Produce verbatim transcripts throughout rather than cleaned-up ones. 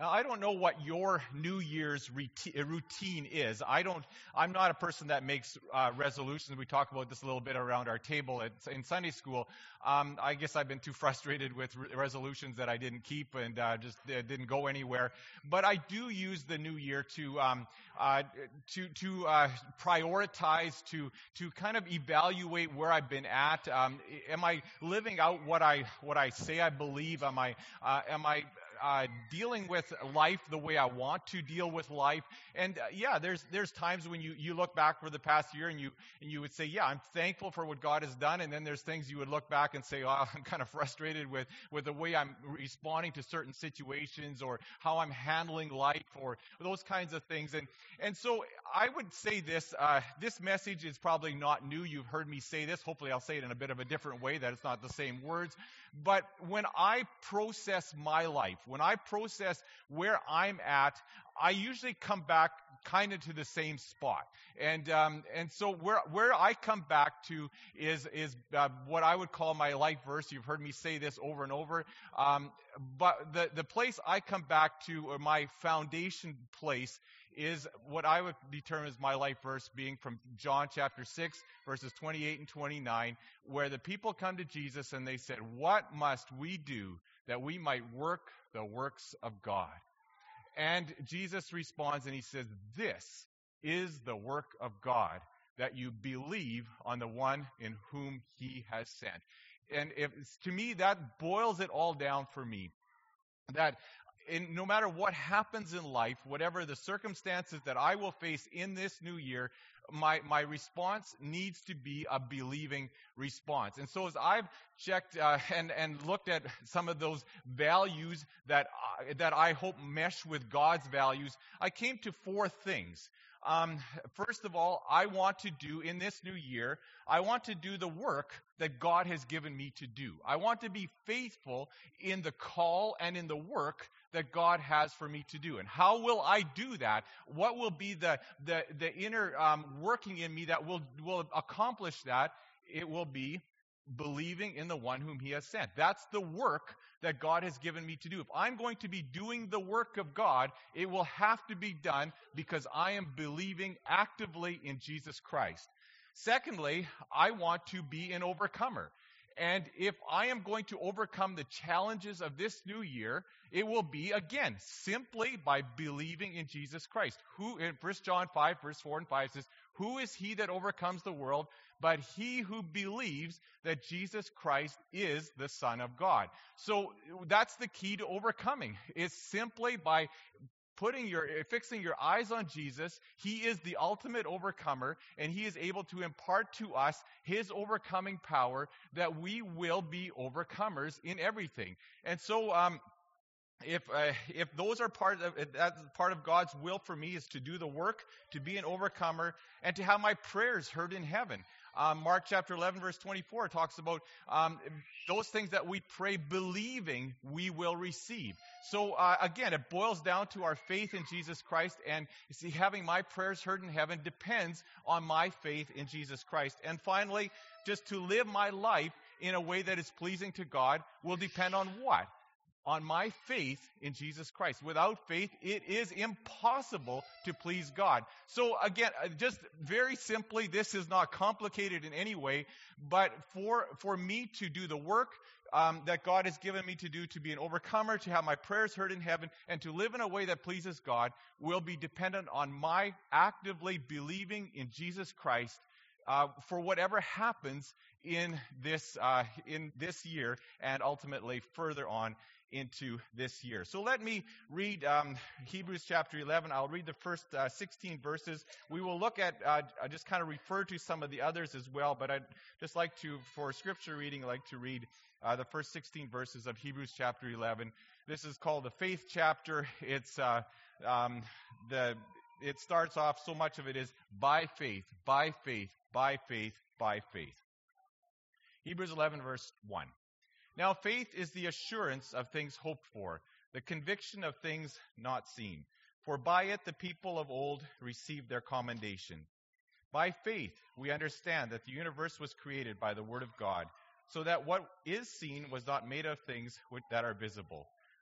Now, I don't know what your New Year's routine routine is. I don't. I'm not a person that makes uh, resolutions. We talk about this a little bit around our table at, in Sunday school. Um, I guess I've been too frustrated with re- resolutions that I didn't keep and uh, just uh, didn't go anywhere. But I do use the New Year to um, uh, to to uh, prioritize, to to kind of evaluate where I've been at. Um, am I living out what I what I say I believe? Am I uh, am I Uh, dealing with life the way I want to deal with life? And uh, yeah, there's there's times when you, you look back for the past year and you and you would say, yeah, I'm thankful for what God has done. And then there's things you would look back and say, oh, I'm kind of frustrated with, with the way I'm responding to certain situations, or how I'm handling life, or those kinds of things. And and so I would say this, uh, this message is probably not new. You've heard me say this. Hopefully I'll say it in a bit of a different way, that it's not the same words. But when I process my life, when I process where I'm at, I usually come back kind of to the same spot. And um, and so where where I come back to is is uh, what I would call my life verse. You've heard me say this over and over. Um, but the, the place I come back to, or my foundation place, is what I would determine as my life verse, being from John chapter six, verses twenty-eight and twenty-nine, where the people come to Jesus and they said, what must we do that we might work the works of God? And Jesus responds and he says, this is the work of God, that you believe on the one in whom he has sent. And if, to me, that boils it all down for me. That in, no matter what happens in life, whatever the circumstances that I will face in this new year, my my response needs to be a believing response. And so as I've checked uh, and and looked at some of those values that uh, that I hope mesh with God's values, I came to four things. Um, first of all, I want to do in this new year, I want to do the work that God has given me to do. I want to be faithful in the call and in the work that God has for me to do. And how will I do that? What will be the the, the inner um, working in me that will will accomplish that? It will be believing in the one whom he has sent. That's the work that God has given me to do. If I'm going to be doing the work of God, it will have to be done because I am believing actively in Jesus Christ. Secondly, I want to be an overcomer. And if I am going to overcome the challenges of this new year, it will be, again, simply by believing in Jesus Christ. Who, in First John five, verse four and five says, who is he that overcomes the world but he who believes that Jesus Christ is the Son of God? So that's the key to overcoming, is simply by putting your, fixing your eyes on Jesus. He is the ultimate overcomer, and he is able to impart to us his overcoming power, that we will be overcomers in everything. And so, um, If uh, if those are part of that's part of God's will for me, is to do the work, to be an overcomer, and to have my prayers heard in heaven. Um, Mark chapter eleven, verse twenty-four talks about um, those things that we pray believing we will receive. So uh, again, it boils down to our faith in Jesus Christ, and you see, having my prayers heard in heaven depends on my faith in Jesus Christ. And finally, just to live my life in a way that is pleasing to God will depend on what? On my faith in Jesus Christ. Without faith, it is impossible to please God. So again, just very simply, this is not complicated in any way, but for for me to do the work um, that God has given me to do, to be an overcomer, to have my prayers heard in heaven, and to live in a way that pleases God, will be dependent on my actively believing in Jesus Christ uh, for whatever happens in this uh, in this year, and ultimately further on into this year. So let me read um, Hebrews chapter eleven. I'll read the first uh, sixteen verses. We will look at, uh, I just kind of refer to some of the others as well, but I'd just like to, for scripture reading, I'd like to read uh, the first sixteen verses of Hebrews chapter eleven. This is called the faith chapter. It's uh, um, the it starts off, so much of it is by faith, by faith, by faith, by faith. Hebrews eleven, verse one. Now faith is the assurance of things hoped for, the conviction of things not seen. For by it the people of old received their commendation. By faith we understand that the universe was created by the word of God, so that what is seen was not made of things which, that are visible.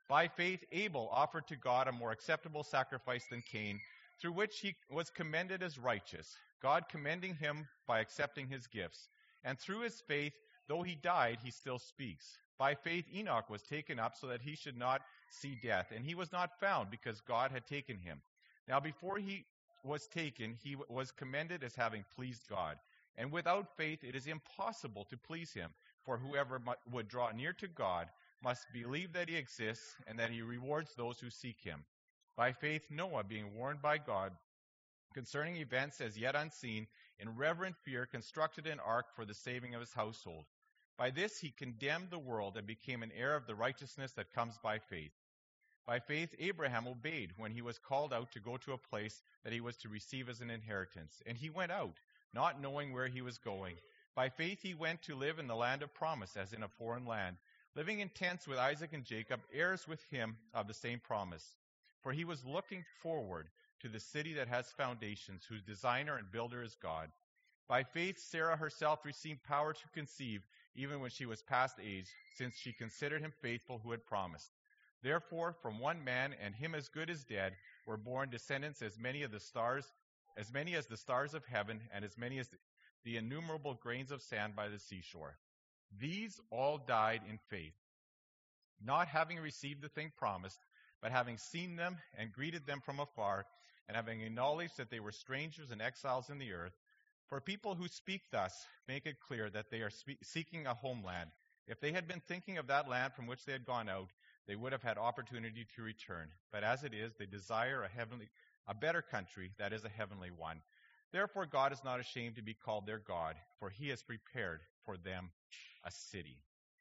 By faith, Abel offered to God a more acceptable sacrifice than Cain, through which he was commended as righteous, God commending him by accepting his gifts. And through his faith, though he died, he still speaks. By faith, Enoch was taken up so that he should not see death, and he was not found because God had taken him. Now before he was taken, he was commended as having pleased God. And without faith, it is impossible to please him, for whoever would draw near to God must believe that he exists and that he rewards those who seek him. By faith, Noah, being warned by God concerning events as yet unseen, in reverent fear constructed an ark for the saving of his household. By this he condemned the world and became an heir of the righteousness that comes by faith. By faith, Abraham obeyed when he was called out to go to a place that he was to receive as an inheritance. And he went out, not knowing where he was going. By faith he went to live in the land of promise, as in a foreign land, living in tents with Isaac and Jacob, heirs with him of the same promise. For he was looking forward to the city that has foundations, whose designer and builder is God. By faith Sarah herself received power to conceive, even when she was past age, since she considered him faithful who had promised. Therefore, from one man, and him as good as dead, were born descendants as many of the stars, as many as the stars of heaven, and as many as the innumerable grains of sand by the seashore. These all died in faith, not having received the thing promised, but having seen them and greeted them from afar, and having acknowledged that they were strangers and exiles in the earth. For people who speak thus make it clear that they are spe- seeking a homeland. If they had been thinking of that land from which they had gone out, they would have had opportunity to return. But as it is, they desire a heavenly, a better country, that is a heavenly one. Therefore God is not ashamed to be called their God, for he has prepared for them a city.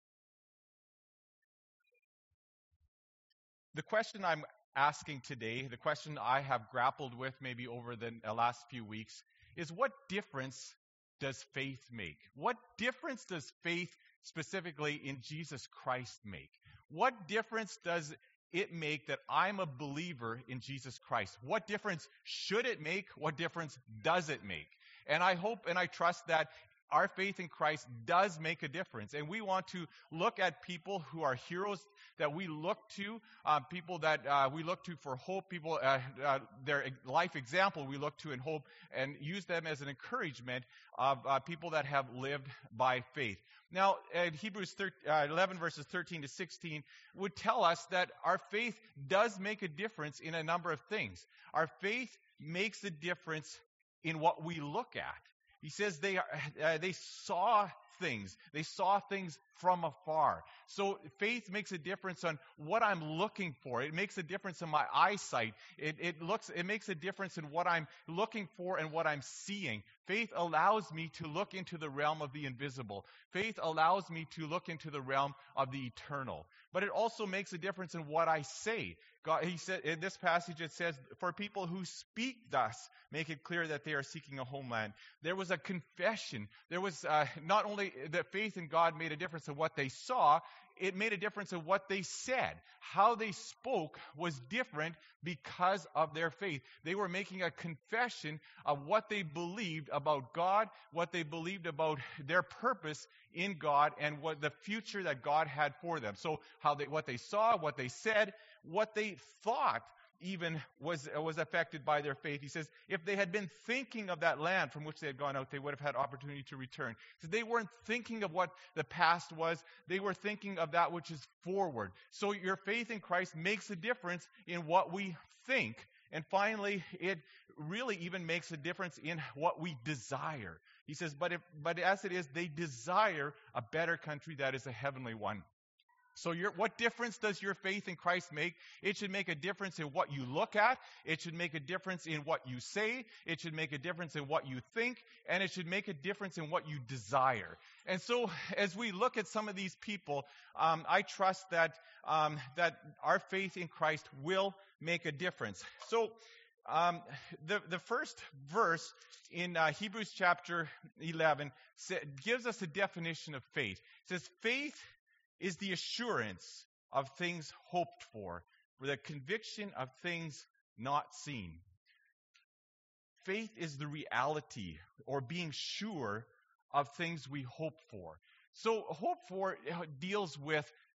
The question I'm asking today, the question I have grappled with maybe over the last few weeks, is what difference does faith make? What difference does faith specifically in Jesus Christ make? What difference does it make that I'm a believer in Jesus Christ? What difference should it make? What difference does it make? And I hope and I trust that our faith in Christ does make a difference. And we want to look at people who are heroes that we look to, uh, people that uh, we look to for hope, people, uh, uh, their life example we look to in hope, and use them as an encouragement of uh, people that have lived by faith. Now, in Hebrews eleven, verses thirteen to sixteen, would tell us that our faith does make a difference in a number of things. Our faith makes a difference in what we look at. He says they are, uh, they saw things. They saw things from afar. So faith makes a difference on what I'm looking for. It makes a difference in my eyesight. It, it looks. It makes a difference in what I'm looking for and what I'm seeing. Faith allows me to look into the realm of the invisible. Faith allows me to look into the realm of the eternal. But it also makes a difference in what I say. God, he said in this passage, it says, for people who speak thus, make it clear that they are seeking a homeland. There was a confession. There was uh, not only that faith in God made a difference in what they saw, it made a difference in what they said. How they spoke was different because of their faith. They were making a confession of what they believed about God, what they believed about their purpose in God, and what the future that God had for them. So how they, what they saw, what they said, what they thought even was was affected by their faith. He says, if they had been thinking of that land from which they had gone out, they would have had opportunity to return. So they weren't thinking of what the past was. They were thinking of that which is forward. So your faith in Christ makes a difference in what we think. And finally, it really even makes a difference in what we desire. He says, but if, but as it is, they desire a better country that is a heavenly one. So your, what difference does your faith in Christ make? It should make a difference in what you look at. It should make a difference in what you say. It should make a difference in what you think. And it should make a difference in what you desire. And so as we look at some of these people, um, I trust that um, that our faith in Christ will make a difference. So um, the, the first verse in uh, Hebrews chapter eleven gives us a definition of faith. It says, faith is the assurance of things hoped for, or the conviction of things not seen. Faith is the reality, or being sure of things we hope for. So hope for deals with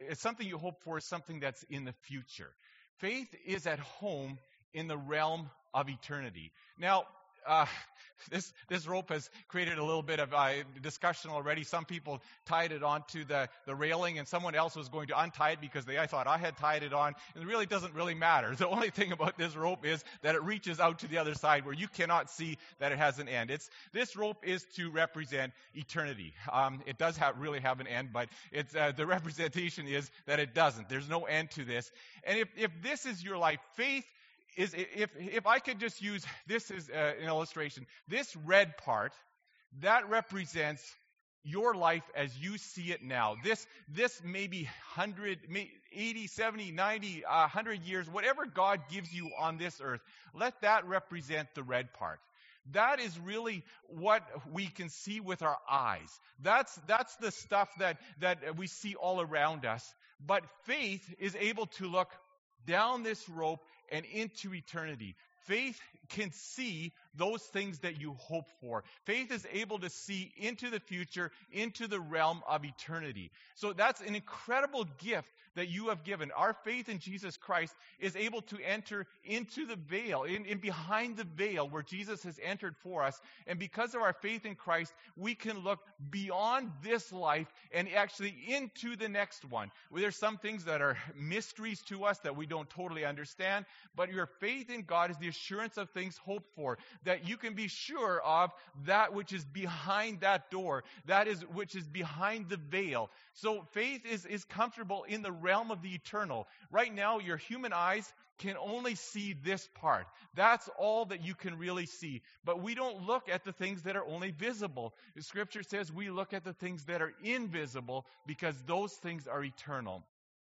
something you hope for is something that's in the future. Faith is at home in the realm of eternity. Now, uh, this this rope has created a little bit of uh, discussion already. Some people tied it onto the, the railing, and someone else was going to untie it because they I thought I had tied it on. And it really doesn't really matter. The only thing about this rope is that it reaches out to the other side where you cannot see that it has an end. It's this rope is to represent eternity. Um, it does have really have an end, but it's uh, the representation is that it doesn't. There's no end to this. And if if this is your life, faith is, if if I could just use this as uh, an illustration, this red part, that represents your life as you see it now. This this maybe one hundred, eighty, seventy, ninety, one hundred years, whatever God gives you on this earth, let that represent the red part. That is really what we can see with our eyes. That's that's the stuff that, that we see all around us. But faith is able to look down this rope and into eternity. Faith can see those things that you hope for. Faith is able to see into the future, into the realm of eternity. So that's an incredible gift that you have given. Our faith in Jesus Christ is able to enter into the veil, in, in behind the veil where Jesus has entered for us. And because of our faith in Christ, we can look beyond this life and actually into the next one. Well, there's some things that are mysteries to us that we don't totally understand, but your faith in God is the assurance of things hoped for, that you can be sure of that which is behind that door, that is which is behind the veil. So faith is, is comfortable in the realm of the eternal. Right now, your human eyes can only see this part. That's all that you can really see. But we don't look at the things that are only visible. The Scripture says we look at the things that are invisible because those things are eternal.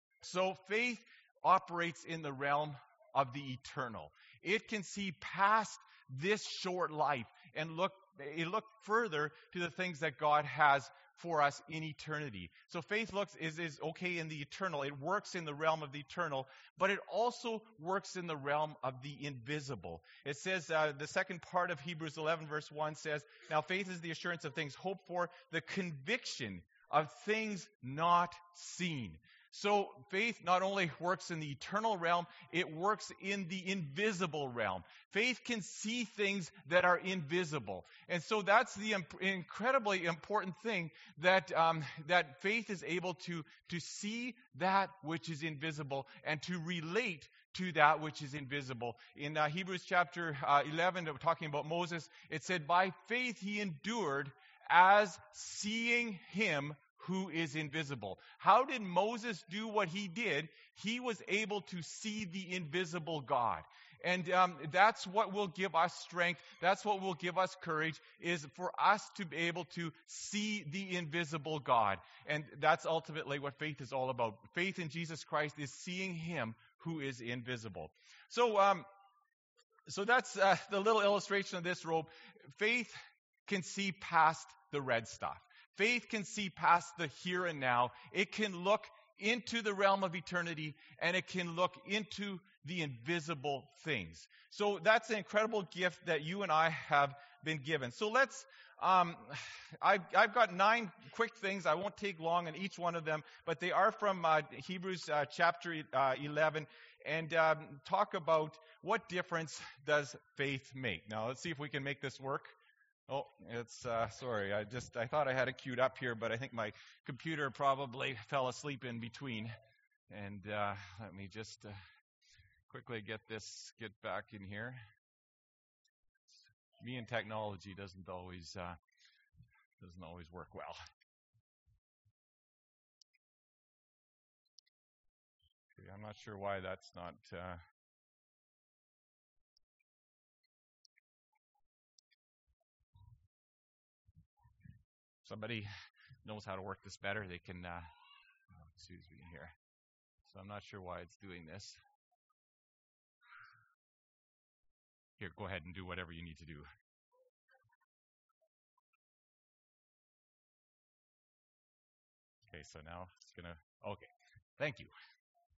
So faith operates in the realm of the eternal. It can see past this short life and look, it look further to the things that God has for us in eternity. So faith looks is, is okay in the eternal. It works in the realm of the eternal, but it also works in the realm of the invisible. It says, uh, the second part of Hebrews eleven verse one says, now faith is the assurance of things hoped for, the conviction of things not seen. So faith not only works in the eternal realm, it works in the invisible realm. Faith can see things that are invisible. And so that's the imp- incredibly important thing, that um, that faith is able to, to see that which is invisible and to relate to that which is invisible. In uh, Hebrews chapter uh, eleven, talking about Moses, it said, by faith he endured as seeing him who is invisible. How did Moses do what he did? He was able to see the invisible God. And um, that's what will give us strength. That's what will give us courage, is for us to be able to see the invisible God. And that's ultimately what faith is all about. Faith in Jesus Christ is seeing him who is invisible. So, um, so that's uh, the little illustration of this rope. Faith can see past the red stuff. Faith can see past the here and now. It can look into the realm of eternity, and it can look into the invisible things. So that's an incredible gift that you and I have been given. So let's, um, I've, I've got nine quick things. I won't take long on each one of them, but they are from uh, Hebrews uh, chapter uh, eleven, and um, talk about what difference does faith make. Now let's see if we can make this work. Oh, it's, uh, sorry, I just, I thought I had it queued up here, but I think my computer probably fell asleep in between. And uh, let me just uh, quickly get this, get back in here. Me and technology doesn't always, uh, doesn't always work well. Okay, I'm not sure why that's not... Uh, Somebody knows how to work this better, they can, uh, oh, excuse me here. So I'm not sure why it's doing this. Here, go ahead and do whatever you need to do. Okay, so now it's going to, okay, thank you.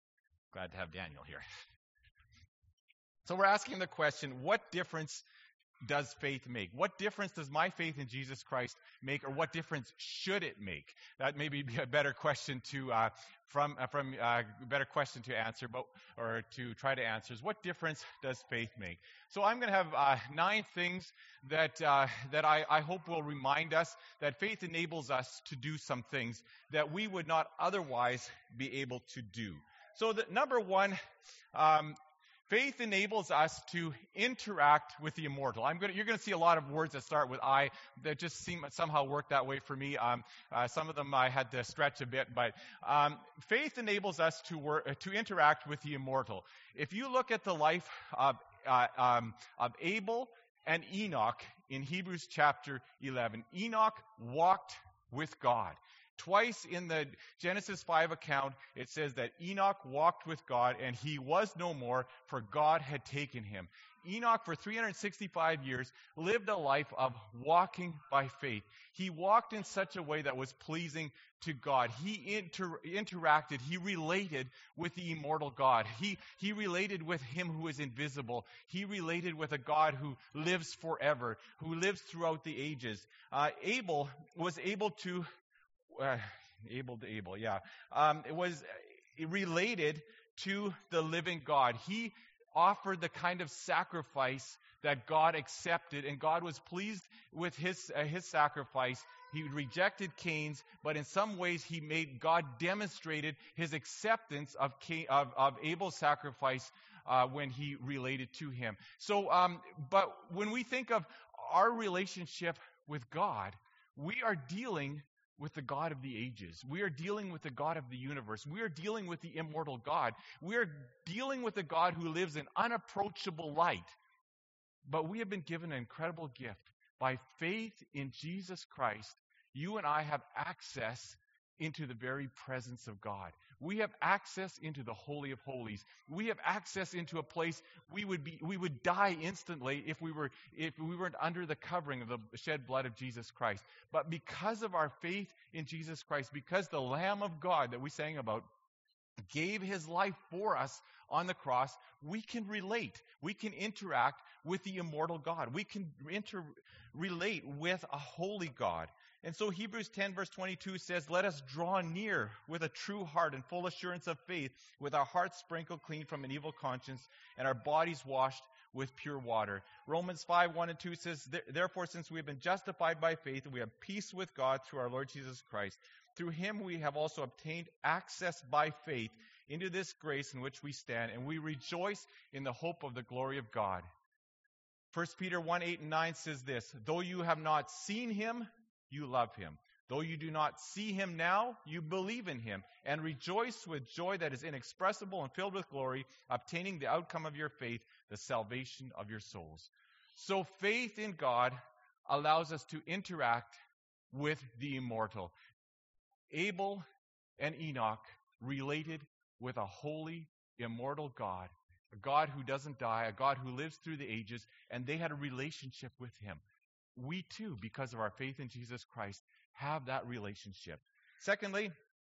Glad to have Daniel here. So we're asking the question, what difference does faith make? What difference does my faith in Jesus Christ make, or what difference should it make? That may be a better question to uh, from uh, from uh, better question to answer, but or to try to answer is what difference does faith make? So I'm going to have uh, nine things that uh, that I, I hope will remind us that faith enables us to do some things that we would not otherwise be able to do. So the number one. Um, Faith enables us to interact with the immortal. I'm going to, you're going to see a lot of words that start with I that just seem somehow work that way for me. Um, uh, some of them I had to stretch a bit, but um, faith enables us to work, to interact with the immortal. If you look at the life of uh, um, of Abel and Enoch in Hebrews chapter eleven, Enoch walked with God. Twice in the Genesis five account, it says that Enoch walked with God, and he was no more, for God had taken him. Enoch, for three hundred sixty-five years, lived a life of walking by faith. He walked in such a way that was pleasing to God. He inter- interacted, he related with the immortal God. He, he related with him who is invisible. He related with a God who lives forever, who lives throughout the ages. Uh, Abel was able to Uh, able to able, yeah. Um, it was related to the living God. He offered the kind of sacrifice that God accepted, and God was pleased with his uh, his sacrifice. He rejected Cain's, but in some ways he made God demonstrated his acceptance of Cain, of, of Abel's sacrifice uh, when he related to him. So, um, but when we think of our relationship with God, we are dealing with the God of the ages. We are dealing with the God of the universe. We are dealing with the immortal God. We are dealing with a God who lives in unapproachable light. But we have been given an incredible gift. By faith in Jesus Christ, you and I have access into the very presence of God. We have access into the Holy of Holies. We have access into a place we would be we would die instantly if we were if we weren't under the covering of the shed blood of Jesus Christ. But because of our faith in Jesus Christ, because the Lamb of God that we sang about gave his life for us on the cross, we can relate. We can interact with the immortal God. We can inter- relate with a holy God. And so Hebrews ten verse twenty-two says, "Let us draw near with a true heart and full assurance of faith, with our hearts sprinkled clean from an evil conscience and our bodies washed with pure water." Romans five, one and two says, "Therefore, since we have been justified by faith, we have peace with God through our Lord Jesus Christ. Through him we have also obtained access by faith into this grace in which we stand, and we rejoice in the hope of the glory of God." First Peter one, eight and nine says this, "Though you have not seen him, you love him. Though you do not see him now, you believe in him and rejoice with joy that is inexpressible and filled with glory, obtaining the outcome of your faith, the salvation of your souls." So faith in God allows us to interact with the immortal. Abel and Enoch related with a holy, immortal God, a God who doesn't die, a God who lives through the ages, and they had a relationship with him. We too, because of our faith in Jesus Christ, have that relationship. Secondly,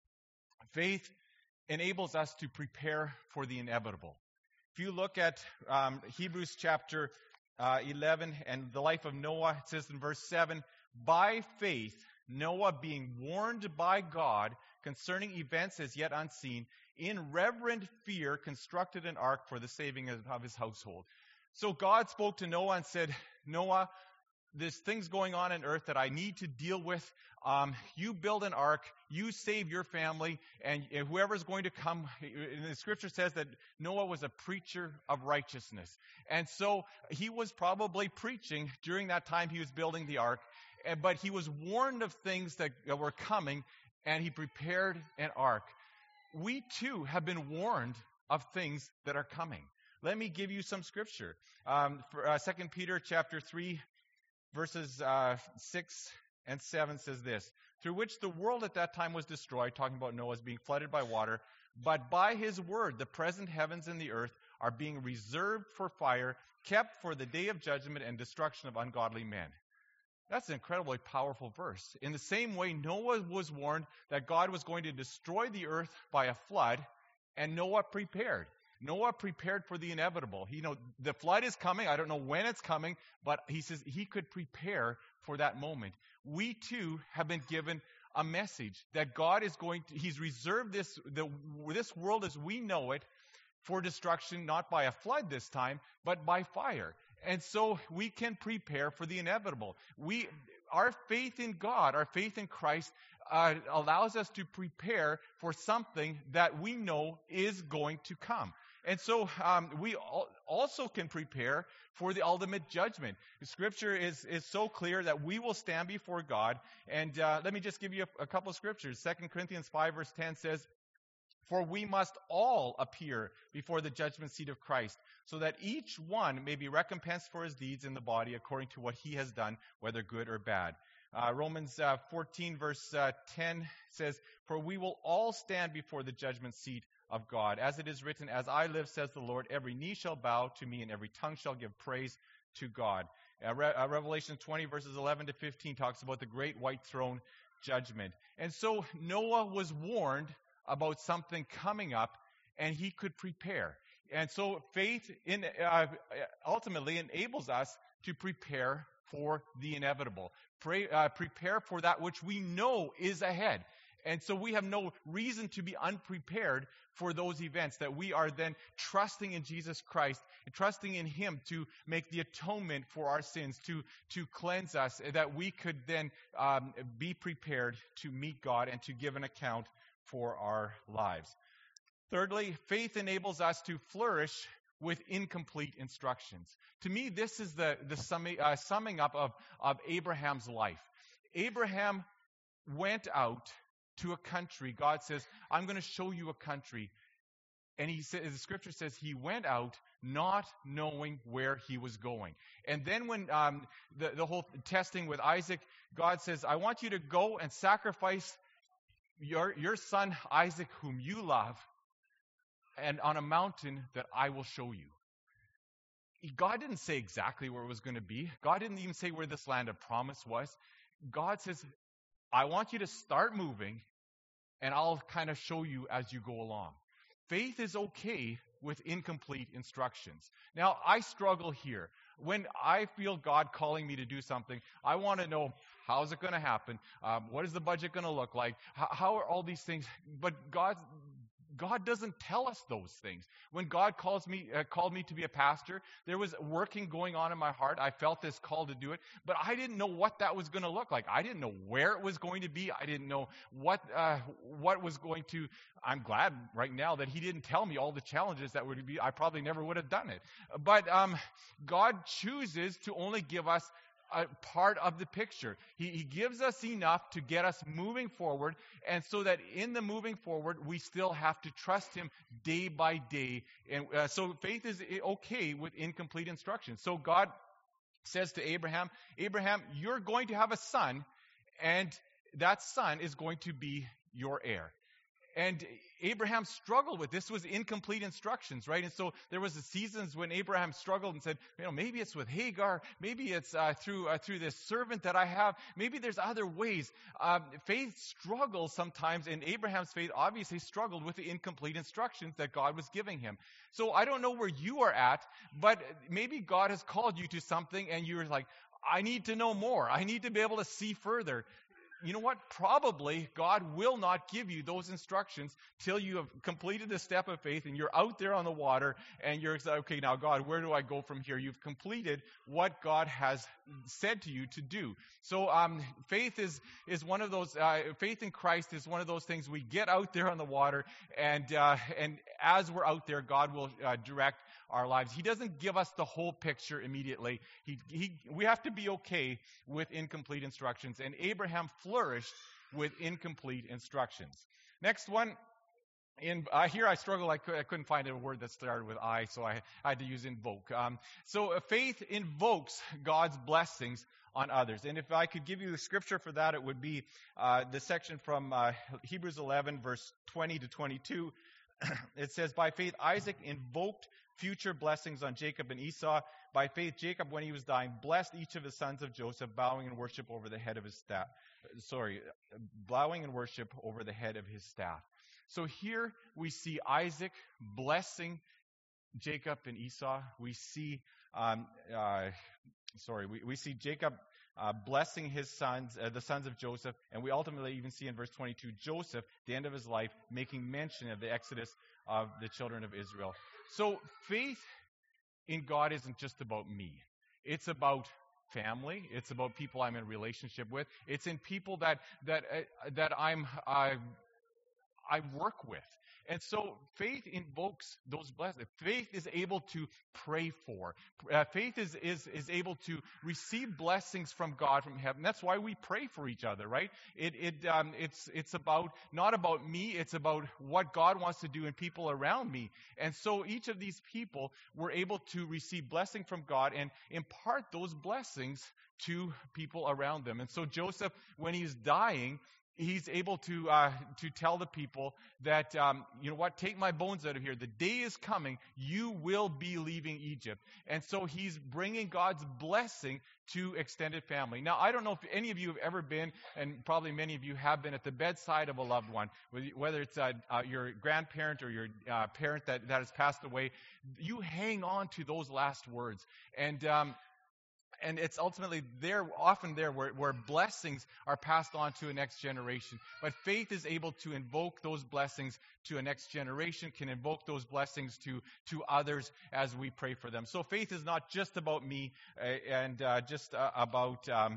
faith enables us to prepare for the inevitable. If you look at um, Hebrews chapter uh, eleven and the life of Noah, it says in verse seven, "By faith, Noah, being warned by God concerning events as yet unseen, in reverent fear constructed an ark for the saving of, of his household." So God spoke to Noah and said, "Noah, there's things going on in earth that I need to deal with. Um, you build an ark, you save your family, and whoever's going to come," and the scripture says that Noah was a preacher of righteousness. And so he was probably preaching during that time he was building the ark, but he was warned of things that were coming, and he prepared an ark. We too have been warned of things that are coming. Let me give you some scripture. Um, for, uh, Second Peter chapter three, verses uh, six and seven says this, "Through which the world at that time was destroyed," talking about Noah's being flooded by water, "but by his word the present heavens and the earth are being reserved for fire, kept for the day of judgment and destruction of ungodly men." That's an incredibly powerful verse. In the same way, Noah was warned that God was going to destroy the earth by a flood, and Noah prepared. Noah prepared for the inevitable. He, you know, the flood is coming. I don't know when it's coming, but he says he could prepare for that moment. We too have been given a message that God is going to, he's reserved this, the, this world as we know it for destruction, not by a flood this time, but by fire. And so we can prepare for the inevitable. We, our faith in God, our faith in Christ, uh, allows us to prepare for something that we know is going to come. And so um, we al- also can prepare for the ultimate judgment. The scripture is, is so clear that we will stand before God. And uh, let me just give you a, a couple of scriptures. Second Corinthians five verse ten says, "For we must all appear before the judgment seat of Christ, so that each one may be recompensed for his deeds in the body according to what he has done, whether good or bad." Uh, Romans uh, fourteen verse uh, ten says, "For we will all stand before the judgment seat of God. As it is written, as I live, says the Lord, every knee shall bow to me and every tongue shall give praise to God." Uh, Re- uh, Revelation twenty verses eleven to fifteen talks about the great white throne judgment. And so Noah was warned about something coming up, and he could prepare. And so faith in uh, ultimately enables us to prepare for the inevitable. Pray, uh, prepare for that which we know is ahead. And so we have no reason to be unprepared for those events, that we are then trusting in Jesus Christ, trusting in Him to make the atonement for our sins, to, to cleanse us, that we could then um, be prepared to meet God and to give an account for our lives. Thirdly, faith enables us to flourish with incomplete instructions. To me, this is the, the summing, uh, summing up of, of Abraham's life. Abraham went out to a country. God says, "I'm going to show you a country." And he says, the scripture says he went out not knowing where he was going. And then when um, the, the whole testing with Isaac, God says, "I want you to go and sacrifice your, your son Isaac, whom you love, and on a mountain that I will show you." God didn't say exactly where it was going to be. God didn't even say where this land of promise was. God says, "I want you to start moving, and I'll kind of show you as you go along." Faith is okay with incomplete instructions. Now, I struggle here. When I feel God calling me to do something, I want to know, how is it going to happen? Um, what is the budget going to look like? How, how are all these things? But God, God doesn't tell us those things. When God calls me, uh, called me to be a pastor, there was working going on in my heart. I felt this call to do it, but I didn't know what that was going to look like. I didn't know where it was going to be. I didn't know what uh, what was going to. I'm glad right now that He didn't tell me all the challenges that would be. I probably never would have done it. But um, God chooses to only give us a part of the picture. He, he gives us enough to get us moving forward, and so that in the moving forward, we still have to trust Him day by day. And uh, so faith is okay with incomplete instructions. So God says to Abraham, "Abraham, you're going to have a son, and that son is going to be your heir." And Abraham struggled with this. Was incomplete instructions, right? And so there was the seasons when Abraham struggled and said, you know, maybe it's with Hagar, maybe it's uh, through uh, through this servant that I have, maybe there's other ways. Um, faith struggles sometimes, and Abraham's faith obviously struggled with the incomplete instructions that God was giving him. So I don't know where you are at, but maybe God has called you to something, and you're like, I need to know more. I need to be able to see further. You know what? Probably God will not give you those instructions till you have completed the step of faith and you're out there on the water and you're like, okay, now God, where do I go from here? You've completed what God has said to you to do. So um, faith is is one of those. Uh, faith in Christ is one of those things. We get out there on the water, and uh, and as we're out there, God will uh, direct our lives. He doesn't give us the whole picture immediately. He, he, we have to be okay with incomplete instructions. And Abraham flourished with incomplete instructions. Next one. In uh, here I struggle. I, could, I couldn't find a word that started with I, so I, I had to use invoke. Um, so uh, faith invokes God's blessings on others. And if I could give you the scripture for that, it would be uh, the section from uh, Hebrews eleven, verse twenty to twenty-two. It says, "By faith Isaac invoked future blessings on Jacob and Esau. By faith Jacob, when he was dying, blessed each of his sons of Joseph, bowing in worship over the head of his staff." Sorry, bowing in worship over the head of his staff. So here we see Isaac blessing Jacob and Esau. We see, um, uh, sorry, we, we see Jacob uh, blessing his sons, uh, the sons of Joseph, and we ultimately even see in verse twenty-two, Joseph, the end of his life, making mention of the exodus of the children of Israel. So faith in God isn't just about me. It's about family. It's about people I'm in relationship with. It's in people that that uh, that I'm uh, I work with. And so faith invokes those blessings. Faith is able to pray for. Uh, faith is, is is able to receive blessings from God from heaven. That's why we pray for each other, right? It it um, it's it's about not about me. It's about what God wants to do in people around me. And so each of these people were able to receive blessing from God and impart those blessings to people around them. And so Joseph, when he's dying, he's able to uh, to tell the people that, um, you know what, take my bones out of here. The day is coming, you will be leaving Egypt. And so he's bringing God's blessing to extended family. Now, I don't know if any of you have ever been, and probably many of you have been, at the bedside of a loved one, whether it's uh, uh, your grandparent or your uh, parent that, that has passed away. You hang on to those last words. And um And it's ultimately there, often there, where, where blessings are passed on to a next generation. But faith is able to invoke those blessings to a next generation, can invoke those blessings to, to others as we pray for them. So faith is not just about me uh, and uh, just uh, about, um,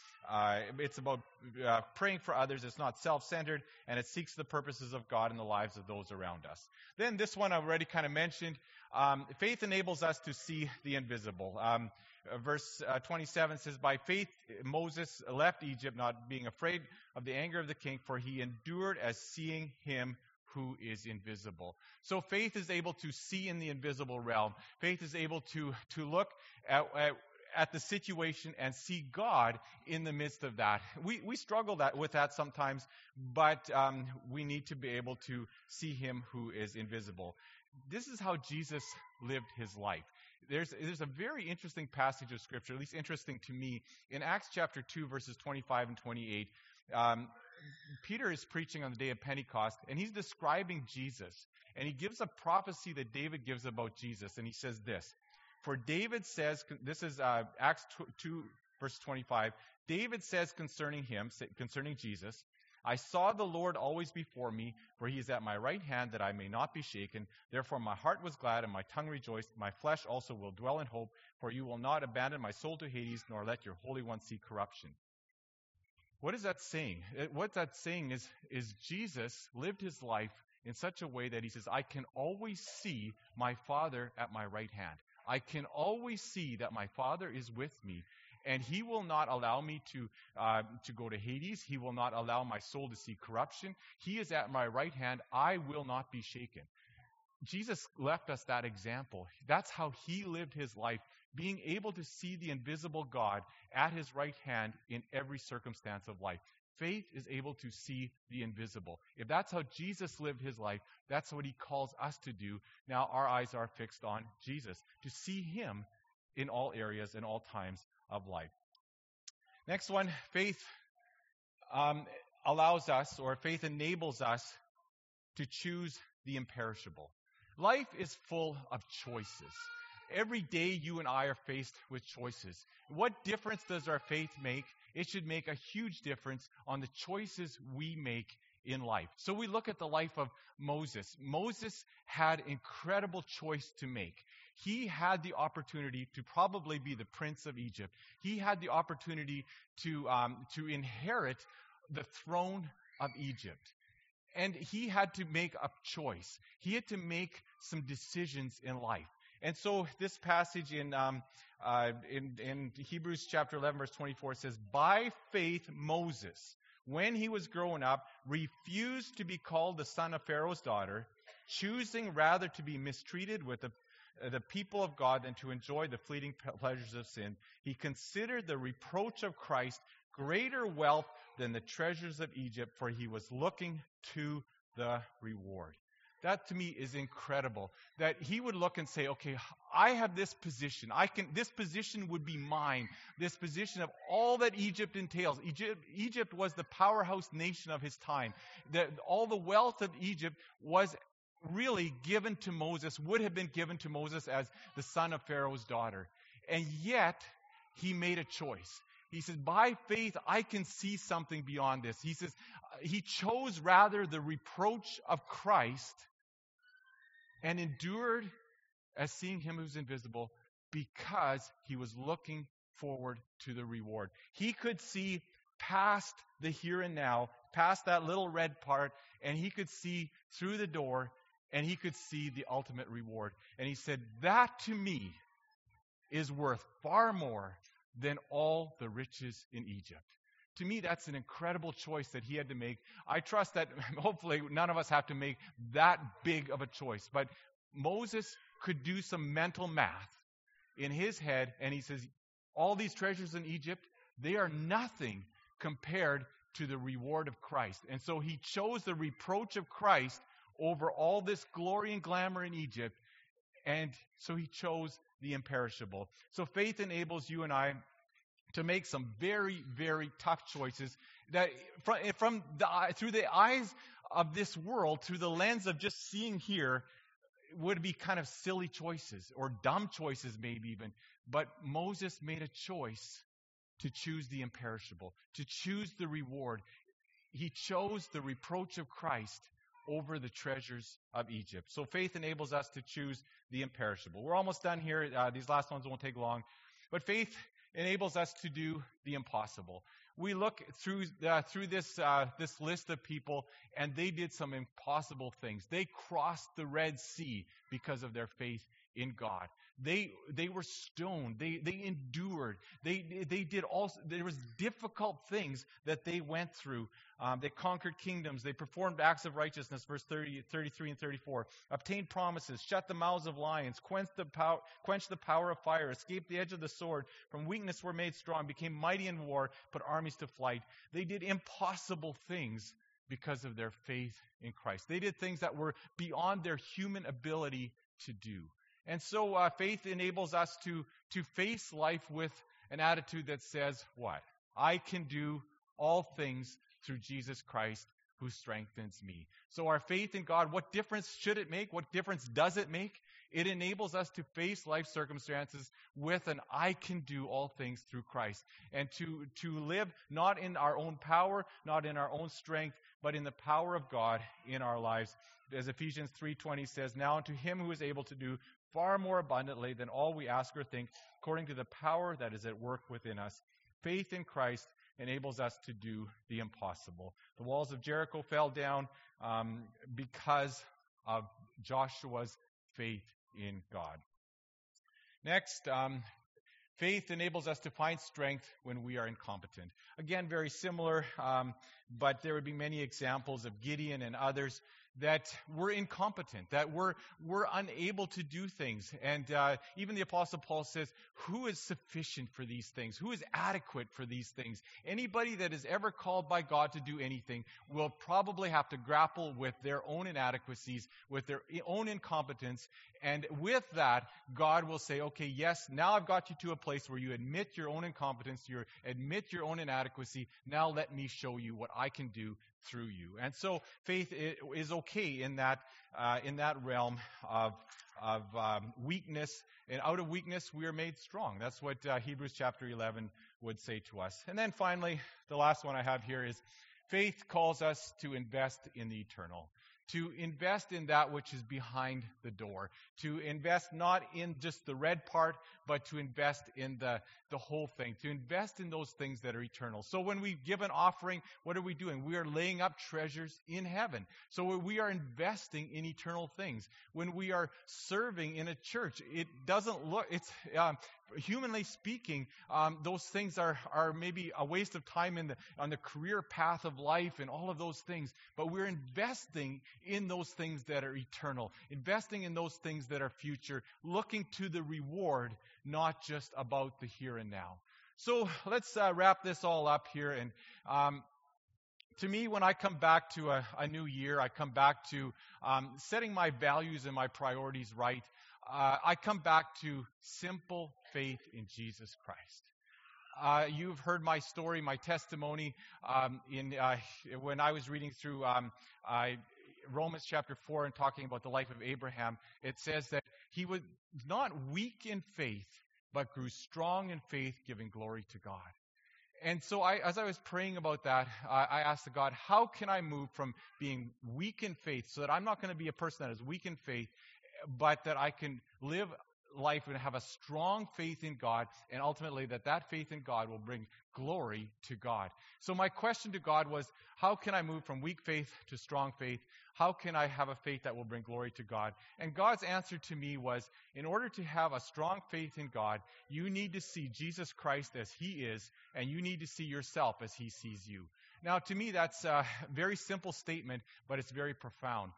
uh, it's about uh, praying for others. It's not self-centered, and it seeks the purposes of God in the lives of those around us. Then this one I've already kind of mentioned. Um, faith enables us to see the invisible. Um, Uh, verse uh, twenty-seven says, by faith Moses left Egypt, not being afraid of the anger of the king, for he endured as seeing him who is invisible. So faith is able to see in the invisible realm. Faith is able to, to look at, at at the situation and see God in the midst of that. We we struggle that with that sometimes, but um, we need to be able to see him who is invisible. This is how Jesus lived his life. There's, there's a very interesting passage of Scripture, at least interesting to me, in Acts chapter two, verses twenty-five and twenty-eight. Um, Peter is preaching on the day of Pentecost, and he's describing Jesus. And he gives a prophecy that David gives about Jesus, and he says this. For David says, this is uh, Acts two, verse twenty-five, David says concerning him, concerning Jesus, I saw the Lord always before me, for he is at my right hand, that I may not be shaken. Therefore my heart was glad, and my tongue rejoiced. My flesh also will dwell in hope, for you will not abandon my soul to Hades, nor let your Holy One see corruption. What is that saying? What that's saying is, is Jesus lived his life in such a way that he says, I can always see my Father at my right hand. I can always see that my Father is with me. And he will not allow me to uh, to go to Hades. He will not allow my soul to see corruption. He is at my right hand. I will not be shaken. Jesus left us that example. That's how he lived his life, being able to see the invisible God at his right hand in every circumstance of life. Faith is able to see the invisible. If that's how Jesus lived his life, that's what he calls us to do. Now our eyes are fixed on Jesus, to see him in all areas and all times of life. Next one, faith um, allows us, or faith enables us to choose the imperishable. Life is full of choices. Every day you and I are faced with choices. What difference does our faith make? It should make a huge difference on the choices we make in life. So we look at the life of Moses. Moses had incredible choice to make. He had the opportunity to probably be the prince of Egypt. He had the opportunity to um, to inherit the throne of Egypt. And he had to make a choice. He had to make some decisions in life. And so this passage in um, uh, in, in Hebrews chapter eleven, verse twenty-four says, by faith Moses, when he was growing up, refused to be called the son of Pharaoh's daughter, choosing rather to be mistreated with the the people of God than to enjoy the fleeting pleasures of sin. He considered the reproach of Christ greater wealth than the treasures of Egypt, for he was looking to the reward. That to me is incredible, that he would look and say, okay, I have this position. I can. This position would be mine. This position of all that Egypt entails. Egypt, Egypt was the powerhouse nation of his time. The, all the wealth of Egypt was really given to Moses, would have been given to Moses as the son of Pharaoh's daughter. And yet, he made a choice. He says, by faith, I can see something beyond this. He says, he chose rather the reproach of Christ and endured as seeing him who's invisible because he was looking forward to the reward. He could see past the here and now, past that little red part, and he could see through the door, and he could see the ultimate reward. And he said, that to me is worth far more than all the riches in Egypt. To me, that's an incredible choice that he had to make. I trust that hopefully none of us have to make that big of a choice. But Moses could do some mental math in his head, and he says, all these treasures in Egypt, they are nothing compared to the reward of Christ. And so he chose the reproach of Christ over all this glory and glamour in Egypt, and so he chose the imperishable. So faith enables you and I to make some very, very tough choices that from, from the, through the eyes of this world, through the lens of just seeing here, would be kind of silly choices or dumb choices maybe even. But Moses made a choice to choose the imperishable, to choose the reward. He chose the reproach of Christ over the treasures of Egypt. So faith enables us to choose the imperishable. We're almost done here. Uh, these last ones won't take long. But faith enables us to do the impossible. We look through uh, through this uh, this list of people, and they did some impossible things. They crossed the Red Sea because of their faith in God. They they were stoned. They they endured. They they did all. There was difficult things that they went through. Um, they conquered kingdoms. They performed acts of righteousness. Verse thirty, thirty-three and thirty-four. Obtained promises. Shut the mouths of lions. Quenched the power. Quenched the power of fire. Escaped the edge of the sword. From weakness were made strong. Became mighty in war. Put armies to flight. They did impossible things because of their faith in Christ. They did things that were beyond their human ability to do. And so uh, faith enables us to, to face life with an attitude that says, what? I can do all things through Jesus Christ who strengthens me. So our faith in God, what difference should it make? What difference does it make? It enables us to face life circumstances with an I can do all things through Christ. And to, to live not in our own power, not in our own strength, but in the power of God in our lives. As Ephesians three twenty says, now unto him who is able to do far more abundantly than all we ask or think, according to the power that is at work within us. Faith in Christ enables us to do the impossible. The walls of Jericho fell down um, because of Joshua's faith in God. Next, um, faith enables us to find strength when we are incompetent. Again, very similar, um, but there would be many examples of Gideon and others that we're incompetent, that we're we're unable to do things. And uh, even the Apostle Paul says, who is sufficient for these things? Who is adequate for these things? Anybody that is ever called by God to do anything will probably have to grapple with their own inadequacies, with their own incompetence. And with that, God will say, okay, yes, now I've got you to a place where you admit your own incompetence, you admit your own inadequacy. Now let me show you what I can do through you. And so faith is okay in that uh, in that realm of of um, weakness, and out of weakness we are made strong. That's what uh, Hebrews chapter eleven would say to us. And then finally, the last one I have here is faith calls us to invest in the eternal, to invest in that which is behind the door, to invest not in just the red part, but to invest in the, the whole thing, to invest in those things that are eternal. So when we give an offering, what are we doing? We are laying up treasures in heaven. So we are investing in eternal things. When we are serving in a church, it doesn't look, it's, um, humanly speaking, um, those things are, are maybe a waste of time in the, on the career path of life and all of those things. But we're investing in those things that are eternal, investing in those things that are future, looking to the reward, not just about the here and now. So let's uh, wrap this all up here. And um, to me, when I come back to a, a new year, I come back to um, setting my values and my priorities right. Uh, I come back to simple faith in Jesus Christ. Uh, you've heard my story, my testimony. Um, in uh, when I was reading through um, uh, Romans chapter four and talking about the life of Abraham, it says that he was not weak in faith, but grew strong in faith, giving glory to God. And so I, as I was praying about that, I, I asked the God, how can I move from being weak in faith so that I'm not going to be a person that is weak in faith, but that I can live life and have a strong faith in God, and ultimately that that faith in God will bring glory to God. So my question to God was, how can I move from weak faith to strong faith? How can I have a faith that will bring glory to God? And God's answer to me was, in order to have a strong faith in God, you need to see Jesus Christ as he is, and you need to see yourself as he sees you. Now, to me, that's a very simple statement, but it's very profound.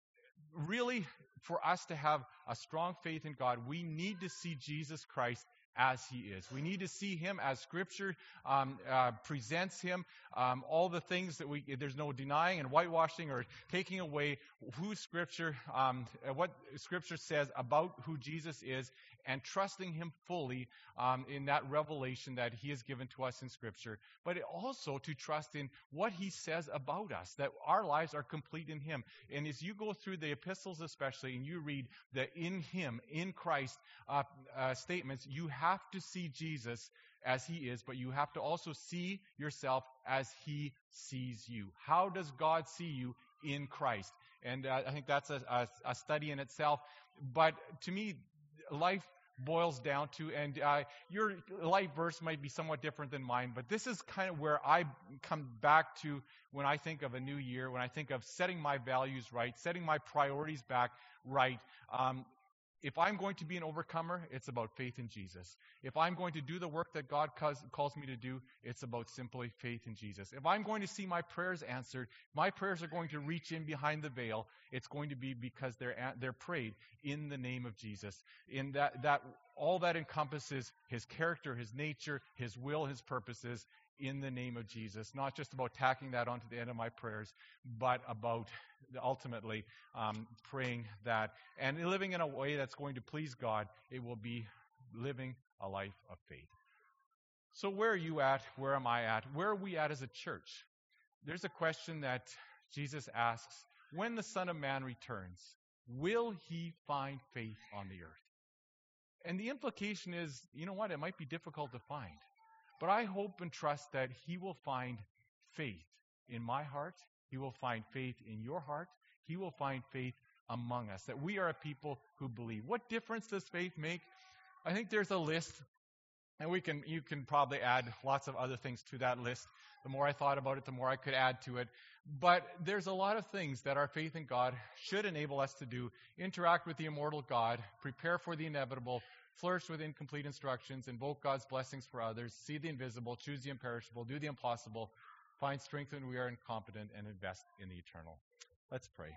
Really, for us to have a strong faith in God, we need to see Jesus Christ as he is. We need to see him as Scripture um, uh, presents him. Um, all the things that we, there's no denying and whitewashing or taking away who Scripture, um, what Scripture says about who Jesus is, and trusting him fully um, in that revelation that he has given to us in Scripture, but also to trust in what he says about us, that our lives are complete in him. And as you go through the epistles especially, and you read the in him, in Christ uh, uh, statements, you have to see Jesus as he is, but you have to also see yourself as he sees you. How does God see you in Christ? And uh, I think that's a, a, a study in itself. But to me, life boils down to, and uh, your life verse might be somewhat different than mine, but this is kind of where I come back to when I think of a new year, when I think of setting my values right, setting my priorities back right. Um, If I'm going to be an overcomer, it's about faith in Jesus. If I'm going to do the work that God calls, calls me to do, it's about simply faith in Jesus. If I'm going to see my prayers answered, my prayers are going to reach in behind the veil, it's going to be because they're they're prayed in the name of Jesus. In that that all that encompasses his character, his nature, his will, his purposes, in the name of Jesus. Not just about tacking that onto the end of my prayers, but about ultimately um, praying that and living in a way that's going to please God. It will be living a life of faith. So where are you at? Where am I at? Where are we at as a church? There's a question that Jesus asks, when the Son of Man returns, will he find faith on the earth? And the implication is, you know what, it might be difficult to find. But I hope and trust that he will find faith in my heart. He will find faith in your heart. He will find faith among us, that we are a people who believe. What difference does faith make? I think there's a list, and we can you can probably add lots of other things to that list. The more I thought about it, the more I could add to it. But there's a lot of things that our faith in God should enable us to do. Interact with the immortal God, prepare for the inevitable, flourish with incomplete instructions, invoke God's blessings for others, see the invisible, choose the imperishable, do the impossible, find strength when we are incompetent, and invest in the eternal. Let's pray.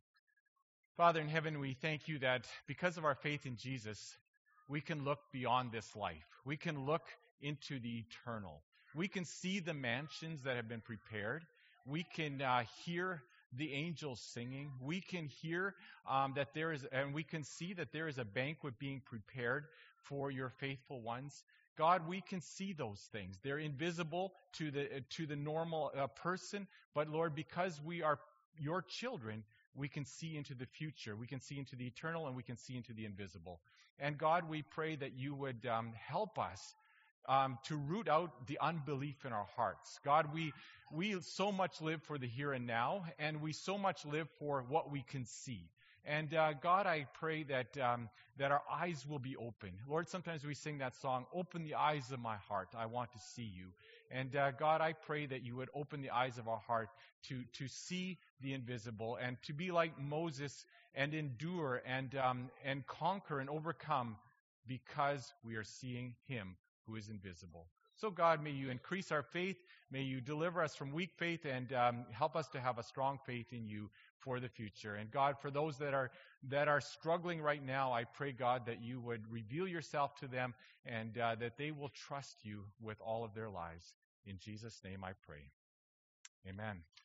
Father in heaven, we thank you that because of our faith in Jesus, we can look beyond this life. We can look into the eternal. We can see the mansions that have been prepared. We can uh, hear the angels singing. We can hear um, that there is, and we can see that there is a banquet being prepared for your faithful ones. God, we can see those things. They're invisible to the uh, to the normal uh, person, but Lord, because we are your children, we can see into the future. We can see into the eternal, and we can see into the invisible. And God, we pray that you would um, help us Um, to root out the unbelief in our hearts. God, we we so much live for the here and now, and we so much live for what we can see. And uh, God, I pray that um, that our eyes will be open. Lord, sometimes we sing that song, "Open the eyes of my heart, I want to see you." And uh, God, I pray that you would open the eyes of our heart to to see the invisible, and to be like Moses and endure and um, and conquer and overcome, because we are seeing him who is invisible. So God, may you increase our faith. May you deliver us from weak faith, and um, help us to have a strong faith in you for the future. And God, for those that are that are struggling right now, I pray, God, that you would reveal yourself to them, and uh, that they will trust you with all of their lives. In Jesus' name I pray. Amen.